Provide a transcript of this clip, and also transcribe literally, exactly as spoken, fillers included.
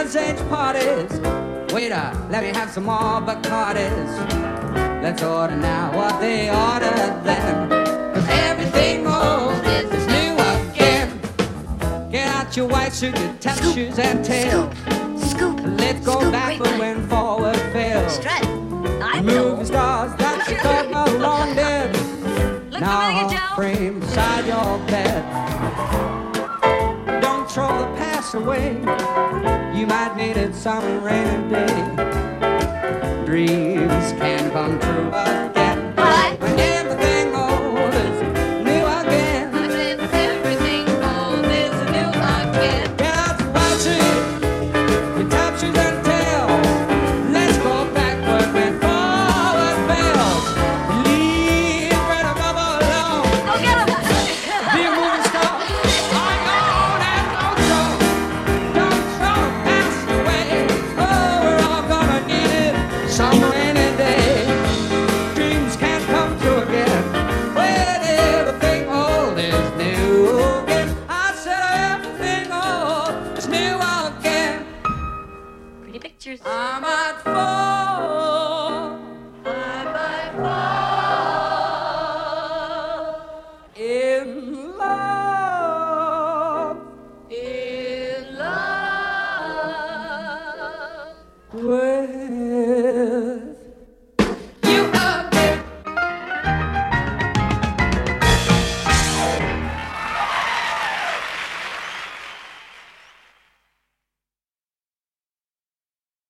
Valentine's Age parties. Waiter, let me have some more Bacardis. Let's order now what they ordered then. Cause everything old is new again. Get out your white suit, your tap Scoop, shoes and tail. Scoop, Let's go scoop, backward grapevine. when forward fails. Strut. I know. Movie stars that you thought no long dead. Look Now familiar, Joe? framed beside your bed. Don't throw the past away. You might need it some rainy day. Dreams can come true again. What? When everything old is new again. Everything old is new again. Get out your white suit, your top shoes and tail. Let's go backward when forward fails. Leave Red Bubble alone. Go get him. Be a movie star. I'm on and no show. Don't throw the past away. Oh, we're all gonna need it some rainy day. Dreams can't come true again. When everything old is new again. I said everything old is new again. Pretty pictures. I might fall I might fall in love in love. with